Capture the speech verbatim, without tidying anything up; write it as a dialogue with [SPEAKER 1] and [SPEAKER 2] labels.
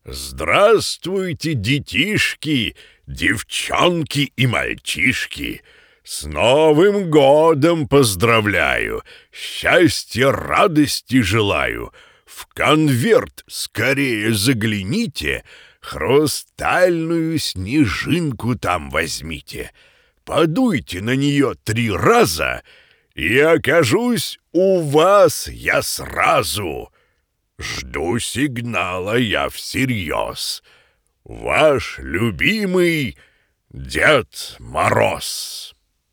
[SPEAKER 1] Здравствуйте, детишки, девчонки и мальчишки! С Новым годом поздравляю! Счастья, радости желаю! В конверт скорее загляните, хрустальную снежинку там возьмите. Подуйте на нее три раза, и окажусь у вас я сразу. Жду сигнала я всерьез. Ваш любимый Дед Мороз.